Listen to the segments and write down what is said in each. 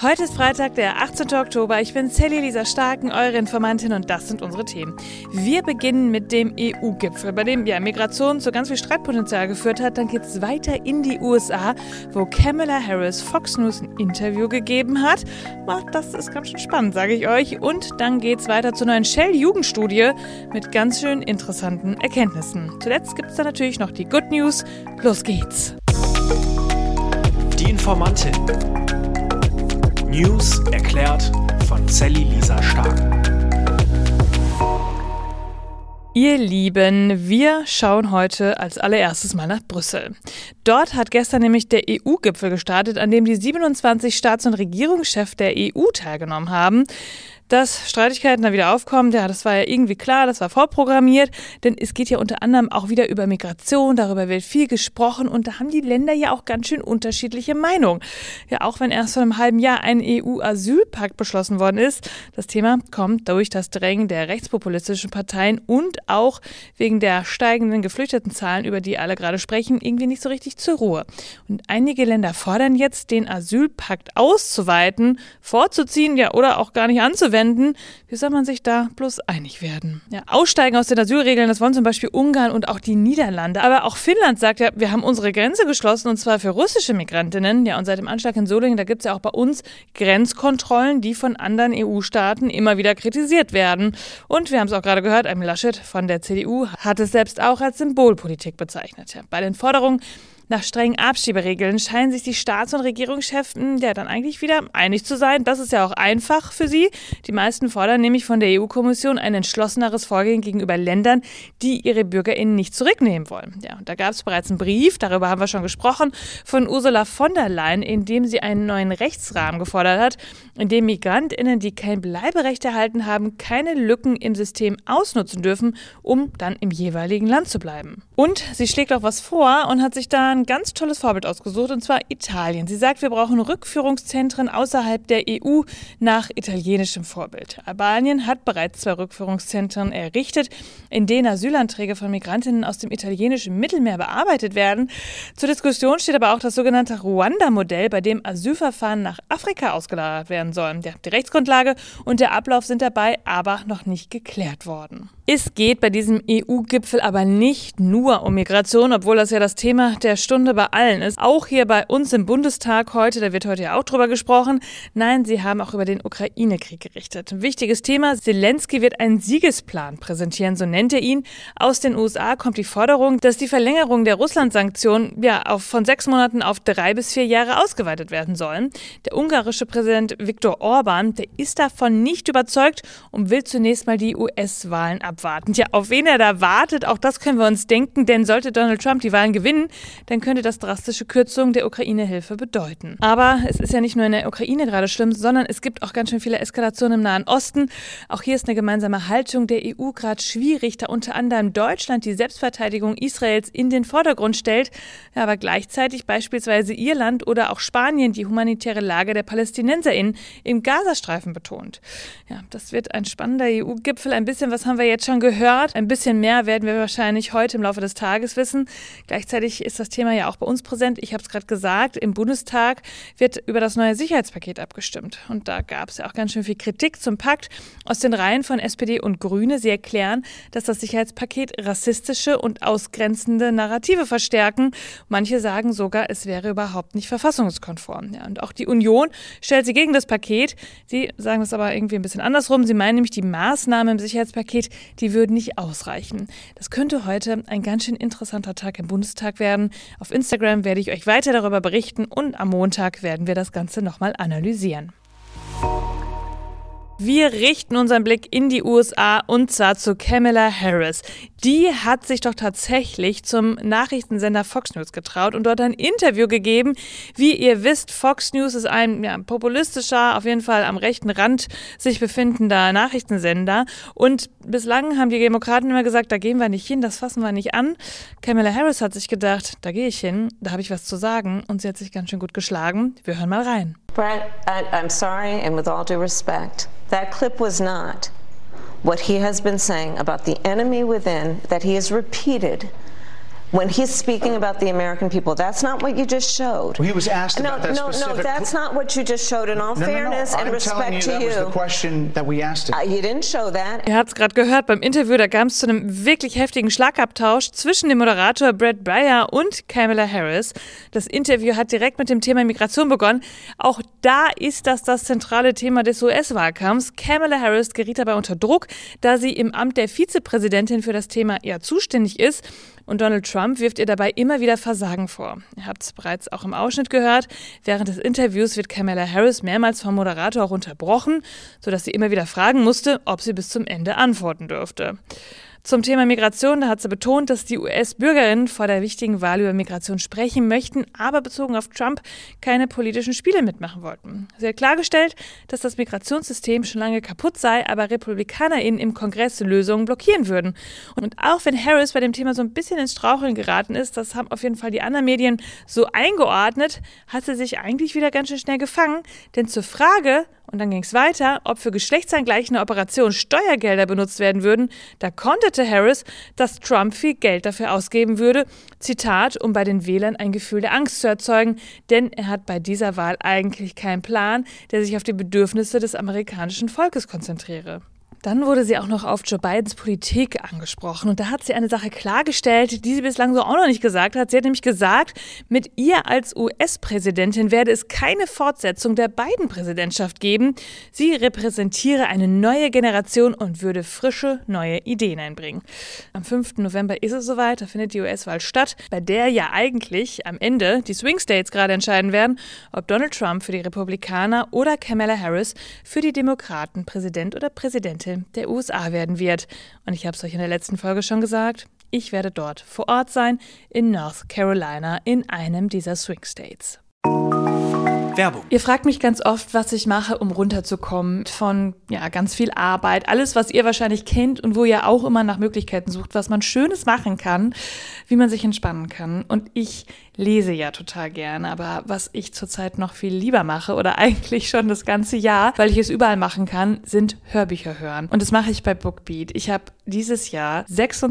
Heute ist Freitag, der 18. Oktober. Ich bin Sally Lisa Starken, eure Informantin, und das sind unsere Themen. Wir beginnen mit dem EU-Gipfel, bei dem Migration zu ganz viel Streitpotenzial geführt hat. Dann geht es weiter in die USA, wo Kamala Harris Fox News ein Interview gegeben hat. Das ist ganz schön spannend, sage ich euch. Und dann geht es weiter zur neuen Shell-Jugendstudie mit ganz schön interessanten Erkenntnissen. Zuletzt gibt es dann natürlich noch die Good News. Los geht's! Die Informantin. News erklärt von Sally Lisa Starken. Ihr Lieben, wir schauen heute als allererstes mal nach Brüssel. Dort hat gestern nämlich der EU-Gipfel gestartet, an dem die 27 Staats- und Regierungschefs der EU teilgenommen haben. Dass Streitigkeiten da wieder aufkommen, das war ja irgendwie klar, das war vorprogrammiert, denn es geht ja unter anderem auch wieder über Migration, darüber wird viel gesprochen und da haben die Länder ja auch ganz schön unterschiedliche Meinungen. Ja, auch wenn erst vor einem halben Jahr ein EU-Asylpakt beschlossen worden ist, das Thema kommt durch das Drängen der rechtspopulistischen Parteien und auch wegen der steigenden Geflüchtetenzahlen, über die alle gerade sprechen, irgendwie nicht so richtig zur Ruhe. Und einige Länder fordern jetzt, den Asylpakt auszuweiten, vorzuziehen, oder auch gar nicht anzuwenden. Wie soll man sich da bloß einig werden? Ja, aussteigen aus den Asylregeln, das wollen zum Beispiel Ungarn und auch die Niederlande. Aber auch Finnland sagt ja, wir haben unsere Grenze geschlossen und zwar für russische Migrantinnen. Ja, und seit dem Anschlag in Solingen, da gibt es ja auch bei uns Grenzkontrollen, die von anderen EU-Staaten immer wieder kritisiert werden. Und wir haben es auch gerade gehört, Armin Laschet von der CDU hat es selbst auch als Symbolpolitik bezeichnet. Ja, bei den Forderungen nach strengen Abschieberegeln scheinen sich die Staats- und Regierungschefs dann eigentlich wieder einig zu sein. Das ist ja auch einfach für sie. Die meisten fordern nämlich von der EU-Kommission ein entschlosseneres Vorgehen gegenüber Ländern, die ihre BürgerInnen nicht zurücknehmen wollen. Ja, und da gab es bereits einen Brief, darüber haben wir schon gesprochen, von Ursula von der Leyen, in dem sie einen neuen Rechtsrahmen gefordert hat, in dem MigrantInnen, die kein Bleiberecht erhalten haben, keine Lücken im System ausnutzen dürfen, um dann im jeweiligen Land zu bleiben. Und sie schlägt auch was vor und hat sich da ein ganz tolles Vorbild ausgesucht, und zwar Italien. Sie sagt, wir brauchen Rückführungszentren außerhalb der EU nach italienischem Vorbild. Albanien hat bereits 2 Rückführungszentren errichtet, in denen Asylanträge von Migrantinnen aus dem italienischen Mittelmeer bearbeitet werden. Zur Diskussion steht aber auch das sogenannte Ruanda-Modell, bei dem Asylverfahren nach Afrika ausgelagert werden sollen. Die Rechtsgrundlage und der Ablauf sind dabei aber noch nicht geklärt worden. Es geht bei diesem EU-Gipfel aber nicht nur um Migration, obwohl das ja das Thema der Stunde bei allen ist. Auch hier bei uns im Bundestag heute, da wird heute ja auch drüber gesprochen. Nein, sie haben auch über den Ukraine-Krieg gerichtet. Ein wichtiges Thema, Zelensky wird einen Siegesplan präsentieren, so nennt er ihn. Aus den USA kommt die Forderung, dass die Verlängerung der Russland-Sanktionen von 6 Monaten auf 3 bis 4 Jahre ausgeweitet werden sollen. Der ungarische Präsident Viktor Orbán, der ist davon nicht überzeugt und will zunächst mal die US-Wahlen abwarten. Tja, auf wen er da wartet, auch das können wir uns denken, denn sollte Donald Trump die Wahlen gewinnen, dann könnte das drastische Kürzungen der Ukraine-Hilfe bedeuten. Aber es ist ja nicht nur in der Ukraine gerade schlimm, sondern es gibt auch ganz schön viele Eskalationen im Nahen Osten. Auch hier ist eine gemeinsame Haltung der EU gerade schwierig, da unter anderem Deutschland die Selbstverteidigung Israels in den Vordergrund stellt, aber gleichzeitig beispielsweise Irland oder auch Spanien die humanitäre Lage der PalästinenserInnen im Gazastreifen betont. Ja, das wird ein spannender EU-Gipfel. Ein bisschen was haben wir jetzt schon gehört. Ein bisschen mehr werden wir wahrscheinlich heute im Laufe des Tages wissen. Gleichzeitig ist das Thema ja auch bei uns präsent. Ich habe es gerade gesagt, im Bundestag wird über das neue Sicherheitspaket abgestimmt. Und da gab es ja auch ganz schön viel Kritik zum Pakt aus den Reihen von SPD und Grüne. Sie erklären, dass das Sicherheitspaket rassistische und ausgrenzende Narrative verstärken. Manche sagen sogar, es wäre überhaupt nicht verfassungskonform. Ja, und auch die Union stellt sich gegen das Paket. Sie sagen das aber irgendwie ein bisschen andersrum. Sie meinen nämlich, die Maßnahmen im Sicherheitspaket, die würden nicht ausreichen. Das könnte heute ein ganz schön interessanter Tag im Bundestag werden. Auf Instagram werde ich euch weiter darüber berichten und am Montag werden wir das Ganze nochmal analysieren. Wir richten unseren Blick in die USA und zwar zu Kamala Harris. Die hat sich doch tatsächlich zum Nachrichtensender Fox News getraut und dort ein Interview gegeben. Wie ihr wisst, Fox News ist ein populistischer, auf jeden Fall am rechten Rand sich befindender Nachrichtensender. Und bislang haben die Demokraten immer gesagt, da gehen wir nicht hin, das fassen wir nicht an. Kamala Harris hat sich gedacht, da gehe ich hin, da habe ich was zu sagen. Und sie hat sich ganz schön gut geschlagen. Wir hören mal rein. Brett, I'm sorry, and with all due respect, that clip was not what he has been saying about the enemy within that he has repeated When he's speaking about the American people, that's not what you just showed. Well, he was asked about that specific... No, that's not what you just showed. In all fairness and respect to you. That was the question that we asked him. You didn't show that. Ihr habt es gerade gehört, beim Interview, da kam es zu einem wirklich heftigen Schlagabtausch zwischen dem Moderator Brett Baier und Kamala Harris. Das Interview hat direkt mit dem Thema Migration begonnen. Auch da ist das zentrale Thema des US-Wahlkampfs. Kamala Harris geriet dabei unter Druck, da sie im Amt der Vizepräsidentin für das Thema eher zuständig ist. Und Donald Trump wirft ihr dabei immer wieder Versagen vor. Ihr habt es bereits auch im Ausschnitt gehört. Während des Interviews wird Kamala Harris mehrmals vom Moderator auch unterbrochen, sodass sie immer wieder fragen musste, ob sie bis zum Ende antworten dürfte. Zum Thema Migration, da hat sie betont, dass die US-Bürgerinnen vor der wichtigen Wahl über Migration sprechen möchten, aber bezogen auf Trump keine politischen Spiele mitmachen wollten. Sie hat klargestellt, dass das Migrationssystem schon lange kaputt sei, aber RepublikanerInnen im Kongress Lösungen blockieren würden. Und auch wenn Harris bei dem Thema so ein bisschen ins Straucheln geraten ist, das haben auf jeden Fall die anderen Medien so eingeordnet, hat sie sich eigentlich wieder ganz schön schnell gefangen. Denn zur Frage, und dann ging es weiter, ob für geschlechtsangleichende Operationen Steuergelder benutzt werden würden, da konterte Harris, dass Trump viel Geld dafür ausgeben würde, Zitat, um bei den Wählern ein Gefühl der Angst zu erzeugen, denn er hat bei dieser Wahl eigentlich keinen Plan, der sich auf die Bedürfnisse des amerikanischen Volkes konzentriere. Dann wurde sie auch noch auf Joe Bidens Politik angesprochen und da hat sie eine Sache klargestellt, die sie bislang so auch noch nicht gesagt hat. Sie hat nämlich gesagt, mit ihr als US-Präsidentin werde es keine Fortsetzung der Biden-Präsidentschaft geben. Sie repräsentiere eine neue Generation und würde frische, neue Ideen einbringen. Am 5. November ist es soweit, da findet die US-Wahl statt, bei der ja eigentlich am Ende die Swing States gerade entscheiden werden, ob Donald Trump für die Republikaner oder Kamala Harris für die Demokraten Präsident oder Präsidentin der USA werden wird. Und ich habe es euch in der letzten Folge schon gesagt, ich werde dort vor Ort sein, in North Carolina, in einem dieser Swing States. Werbung. Ihr fragt mich ganz oft, was ich mache, um runterzukommen von ganz viel Arbeit. Alles, was ihr wahrscheinlich kennt und wo ihr auch immer nach Möglichkeiten sucht, was man Schönes machen kann, wie man sich entspannen kann. Und ich lese ja total gerne, aber was ich zurzeit noch viel lieber mache oder eigentlich schon das ganze Jahr, weil ich es überall machen kann, sind Hörbücher hören. Und das mache ich bei Bookbeat. Ich habe dieses Jahr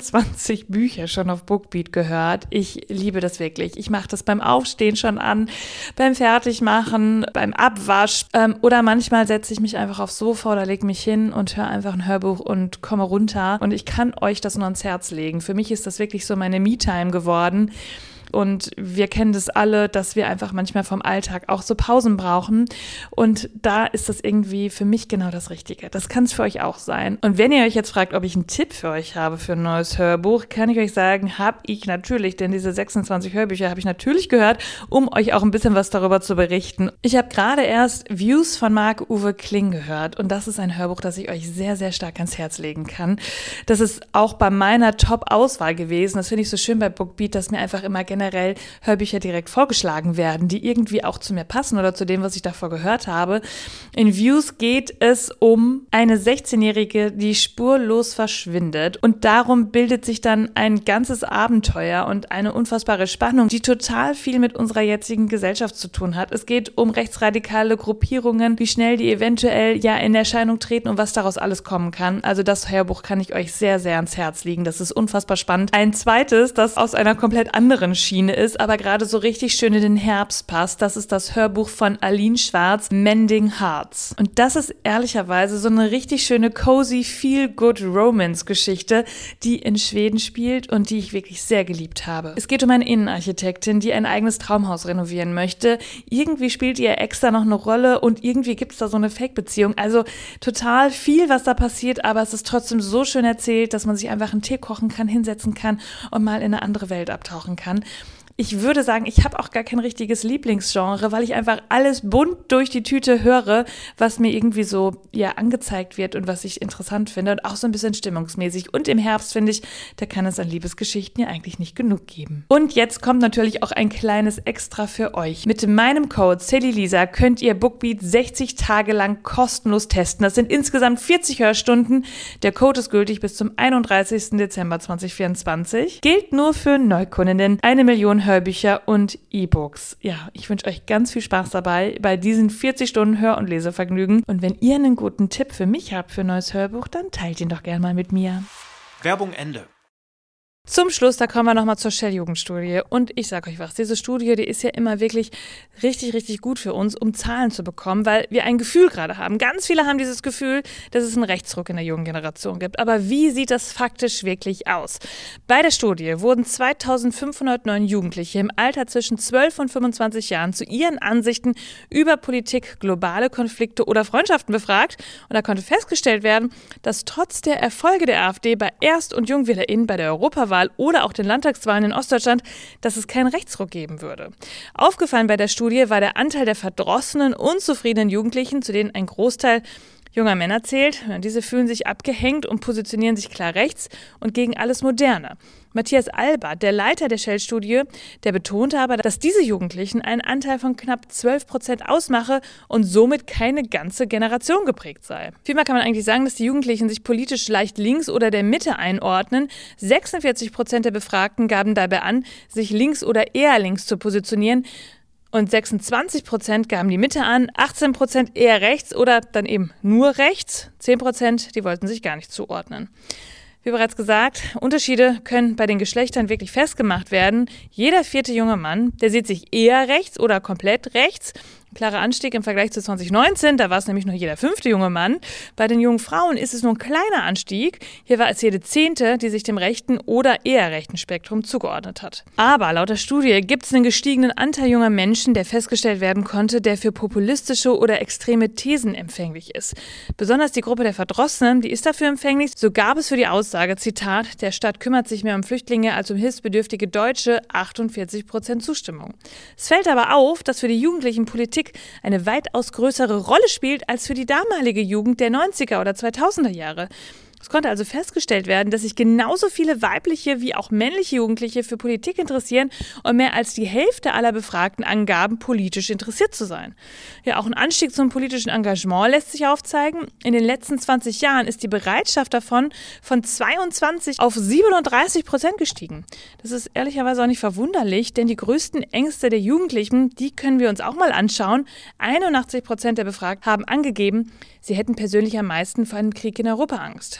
26 Bücher schon auf Bookbeat gehört. Ich liebe das wirklich. Ich mache das beim Aufstehen schon an, beim Fertigmachen, beim Abwasch oder manchmal setze ich mich einfach aufs Sofa oder lege mich hin und höre einfach ein Hörbuch und komme runter. Und ich kann euch das nur ans Herz legen. Für mich ist das wirklich so meine Me-Time geworden. Und wir kennen das alle, dass wir einfach manchmal vom Alltag auch so Pausen brauchen. Und da ist das irgendwie für mich genau das Richtige. Das kann es für euch auch sein. Und wenn ihr euch jetzt fragt, ob ich einen Tipp für euch habe für ein neues Hörbuch, kann ich euch sagen, habe ich natürlich, denn diese 26 Hörbücher habe ich natürlich gehört, um euch auch ein bisschen was darüber zu berichten. Ich habe gerade erst Views von Marc-Uwe Kling gehört und das ist ein Hörbuch, das ich euch sehr, sehr stark ans Herz legen kann. Das ist auch bei meiner Top-Auswahl gewesen. Das finde ich so schön bei Bookbeat, dass mir einfach immer generell Hörbücher direkt vorgeschlagen werden, die irgendwie auch zu mir passen oder zu dem, was ich davor gehört habe. In Views geht es um eine 16-Jährige, die spurlos verschwindet und darum bildet sich dann ein ganzes Abenteuer und eine unfassbare Spannung, die total viel mit unserer jetzigen Gesellschaft zu tun hat. Es geht um rechtsradikale Gruppierungen, wie schnell die eventuell in Erscheinung treten und was daraus alles kommen kann. Also das Hörbuch kann ich euch sehr, sehr ans Herz legen. Das ist unfassbar spannend. Ein zweites, das aus einer komplett anderen Schiene ist, aber gerade so richtig schön in den Herbst passt. Das ist das Hörbuch von Aline Schwarz, Mending Hearts. Und das ist ehrlicherweise so eine richtig schöne, cozy, feel-good-Romance-Geschichte, die in Schweden spielt und die ich wirklich sehr geliebt habe. Es geht um eine Innenarchitektin, die ein eigenes Traumhaus renovieren möchte. Irgendwie spielt ihr Ex da noch eine Rolle und irgendwie gibt es da so eine Fake-Beziehung. Also total viel, was da passiert, aber es ist trotzdem so schön erzählt, dass man sich einfach einen Tee kochen kann, hinsetzen kann und mal in eine andere Welt abtauchen kann. Ich würde sagen, ich habe auch gar kein richtiges Lieblingsgenre, weil ich einfach alles bunt durch die Tüte höre, was mir irgendwie so angezeigt wird und was ich interessant finde und auch so ein bisschen stimmungsmäßig. Und im Herbst, finde ich, da kann es an Liebesgeschichten ja eigentlich nicht genug geben. Und jetzt kommt natürlich auch ein kleines Extra für euch. Mit meinem Code SallyLisa könnt ihr Bookbeat 60 Tage lang kostenlos testen. Das sind insgesamt 40 Hörstunden. Der Code ist gültig bis zum 31. Dezember 2024. Gilt nur für Neukundinnen. 1 Million Hörbücher und E-Books. Ja, ich wünsche euch ganz viel Spaß dabei bei diesen 40 Stunden Hör- und Lesevergnügen. Und wenn ihr einen guten Tipp für mich habt für ein neues Hörbuch, dann teilt ihn doch gerne mal mit mir. Werbung Ende. Zum Schluss, da kommen wir nochmal zur Shell-Jugendstudie. Und ich sage euch was, diese Studie, die ist ja immer wirklich richtig, richtig gut für uns, um Zahlen zu bekommen, weil wir ein Gefühl gerade haben. Ganz viele haben dieses Gefühl, dass es einen Rechtsruck in der jungen Generation gibt. Aber wie sieht das faktisch wirklich aus? Bei der Studie wurden 2509 Jugendliche im Alter zwischen 12 und 25 Jahren zu ihren Ansichten über Politik, globale Konflikte oder Freundschaften befragt. Und da konnte festgestellt werden, dass trotz der Erfolge der AfD bei Erst- und JungwählerInnen bei der Europawahl oder auch den Landtagswahlen in Ostdeutschland, dass es keinen Rechtsruck geben würde. Aufgefallen bei der Studie war der Anteil der verdrossenen, unzufriedenen Jugendlichen, zu denen ein Großteil junger Männer zählt. Diese fühlen sich abgehängt und positionieren sich klar rechts und gegen alles Moderne. Matthias Albert, der Leiter der Shell-Studie, der betonte aber, dass diese Jugendlichen einen Anteil von knapp 12% ausmache und somit keine ganze Generation geprägt sei. Vielmehr kann man eigentlich sagen, dass die Jugendlichen sich politisch leicht links oder der Mitte einordnen. 46% der Befragten gaben dabei an, sich links oder eher links zu positionieren. Und 26% gaben die Mitte an, 18% eher rechts oder dann eben nur rechts, 10% die wollten sich gar nicht zuordnen. Wie bereits gesagt, Unterschiede können bei den Geschlechtern wirklich festgemacht werden. Jeder 4. junge Mann, der sieht sich eher rechts oder komplett rechts. Ein klarer Anstieg im Vergleich zu 2019, da war es nämlich nur jeder 5. junge Mann. Bei den jungen Frauen ist es nur ein kleiner Anstieg. Hier war es jede 10., die sich dem rechten oder eher rechten Spektrum zugeordnet hat. Aber laut der Studie gibt es einen gestiegenen Anteil junger Menschen, der festgestellt werden konnte, der für populistische oder extreme Thesen empfänglich ist. Besonders die Gruppe der Verdrossenen, die ist dafür empfänglich. So gab es für die Aussage, Zitat, der Staat kümmert sich mehr um Flüchtlinge als um hilfsbedürftige Deutsche, 48% Zustimmung. Es fällt aber auf, dass für die Jugendlichen Politik eine weitaus größere Rolle spielt als für die damalige Jugend der 90er oder 2000er Jahre. Es konnte also festgestellt werden, dass sich genauso viele weibliche wie auch männliche Jugendliche für Politik interessieren und mehr als die Hälfte aller Befragten angaben, politisch interessiert zu sein. Ja, auch ein Anstieg zum politischen Engagement lässt sich aufzeigen. In den letzten 20 Jahren ist die Bereitschaft davon von 22 auf 37% gestiegen. Das ist ehrlicherweise auch nicht verwunderlich, denn die größten Ängste der Jugendlichen, die können wir uns auch mal anschauen. 81% der Befragten haben angegeben, sie hätten persönlich am meisten vor einem Krieg in Europa Angst.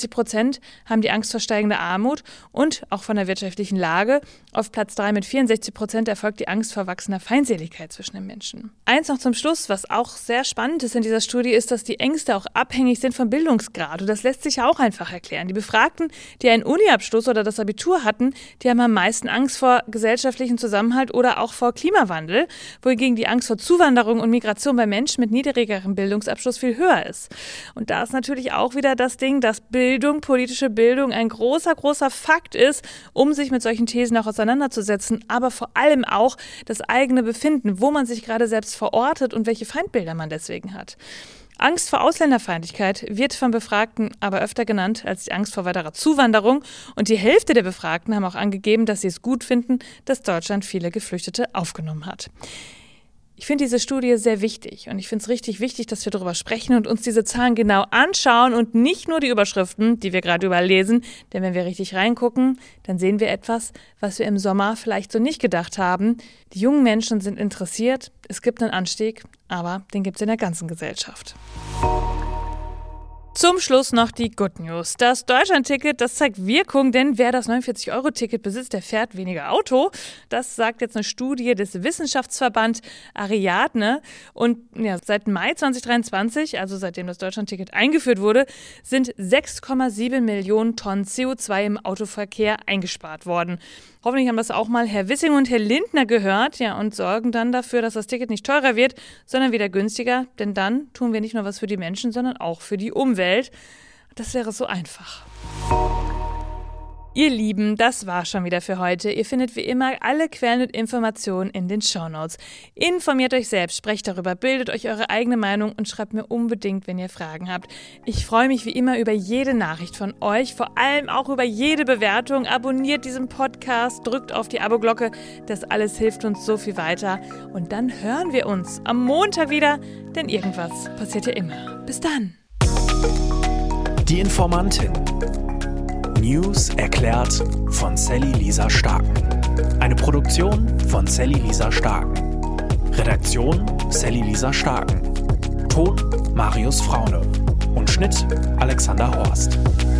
67% haben die Angst vor steigender Armut und auch von der wirtschaftlichen Lage. Auf Platz 3 mit 64% erfolgt die Angst vor wachsender Feindseligkeit zwischen den Menschen. Eins noch zum Schluss, was auch sehr spannend ist in dieser Studie, ist, dass die Ängste auch abhängig sind vom Bildungsgrad. Und das lässt sich auch einfach erklären. Die Befragten, die einen Uni-Abschluss oder das Abitur hatten, die haben am meisten Angst vor gesellschaftlichem Zusammenhalt oder auch vor Klimawandel, wohingegen die Angst vor Zuwanderung und Migration bei Menschen mit niedrigerem Bildungsabschluss viel höher ist. Und da ist natürlich auch wieder das Ding, dass Bildung, politische Bildung ein großer, großer Fakt ist, um sich mit solchen Thesen auch auseinanderzusetzen, aber vor allem auch das eigene Befinden, wo man sich gerade selbst verortet und welche Feindbilder man deswegen hat. Angst vor Ausländerfeindlichkeit wird von Befragten aber öfter genannt als die Angst vor weiterer Zuwanderung. Und die Hälfte der Befragten haben auch angegeben, dass sie es gut finden, dass Deutschland viele Geflüchtete aufgenommen hat. Ich finde diese Studie sehr wichtig und ich finde es richtig wichtig, dass wir darüber sprechen und uns diese Zahlen genau anschauen und nicht nur die Überschriften, die wir gerade überlesen. Denn wenn wir richtig reingucken, dann sehen wir etwas, was wir im Sommer vielleicht so nicht gedacht haben. Die jungen Menschen sind interessiert, es gibt einen Anstieg, aber den gibt es in der ganzen Gesellschaft. Zum Schluss noch die Good News. Das Deutschland-Ticket, das zeigt Wirkung, denn wer das 49-Euro-Ticket besitzt, der fährt weniger Auto. Das sagt jetzt eine Studie des Wissenschaftsverband Ariadne. Und ja, seit Mai 2023, also seitdem das Deutschland-Ticket eingeführt wurde, sind 6,7 Millionen Tonnen CO2 im Autoverkehr eingespart worden. Hoffentlich haben das auch mal Herr Wissing und Herr Lindner gehört, ja, und sorgen dann dafür, dass das Ticket nicht teurer wird, sondern wieder günstiger. Denn dann tun wir nicht nur was für die Menschen, sondern auch für die Umwelt. Das wäre so einfach. Ihr Lieben, das war schon wieder für heute. Ihr findet wie immer alle Quellen und Informationen in den Shownotes. Informiert euch selbst, sprecht darüber, bildet euch eure eigene Meinung und schreibt mir unbedingt, wenn ihr Fragen habt. Ich freue mich wie immer über jede Nachricht von euch, vor allem auch über jede Bewertung. Abonniert diesen Podcast, drückt auf die Abo-Glocke. Das alles hilft uns so viel weiter. Und dann hören wir uns am Montag wieder, denn irgendwas passiert ja immer. Bis dann. Die Informantin. News erklärt von Sally Lisa Starken. Eine Produktion von Sally Lisa Starken. Redaktion Sally Lisa Starken. Ton Marius Fraune. Und Schnitt Alexander Horst.